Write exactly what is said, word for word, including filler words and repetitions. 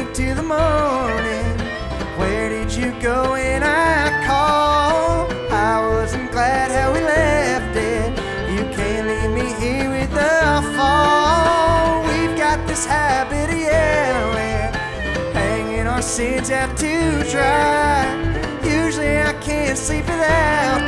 into the morning. Where did you go when I called? I wasn't glad how we left it. You can't leave me here with the fall. We've got this habit of yelling, hanging our sins out to dry. Usually I can't sleep without